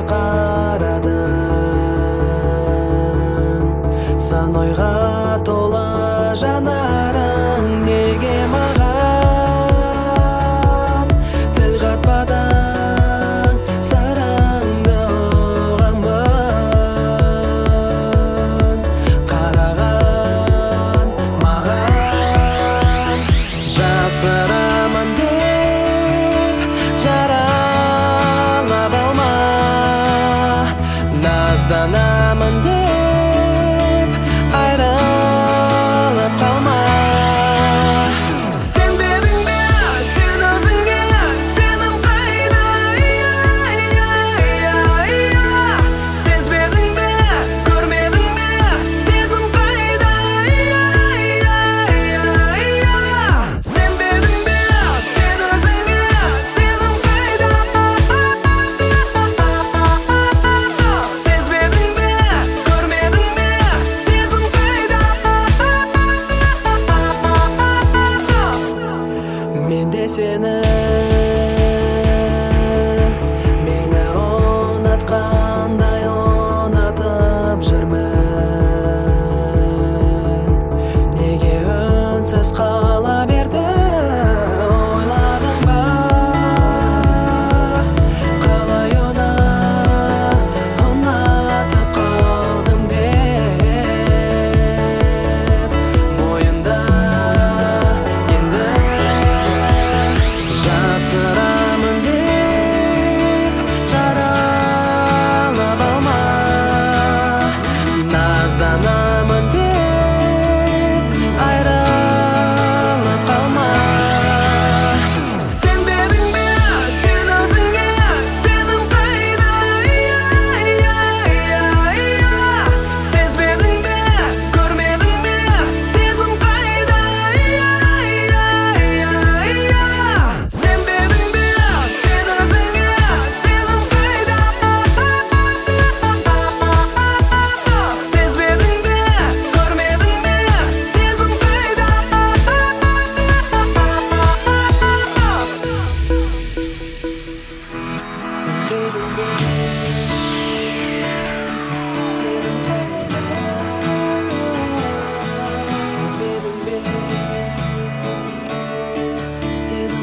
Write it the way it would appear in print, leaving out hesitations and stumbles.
қарадың, сан ойға тола жанарың, неге маған тіл қатпадың, сырыңды ұғамын. Қараған маған жасырамын деп жаралап алма, назданамын деп айрылып қалма. Сенбедің бе сен өзіңе, сенім қайда? Сезбедің бе, көрмедің бе, сезім қайда? Сенбедің бе сен өзіңе, сенім қайда? Сезбедің бе, көрмедің бе, сезім қайда? Мен де сені, мені ұнатқандай ұнатып жүрмін. Неге үнсіз қала берді, ойладың ба? Қалай ұнатып қалдым деп мойында енді жасырамын деп жаралап алма, назданамын деп айрылып қалма. Сенбедің бе сен өзіңе, сенім қайда? Сезбедің бе, көрмедің бе, сезім қайда? Сенбедің бе сен өзіңе, сенім қайда? Сезбедің бе, көрмедің бе, сезім қайда? Сенбедің бе сенім қайда? Сезбедің бе, сезім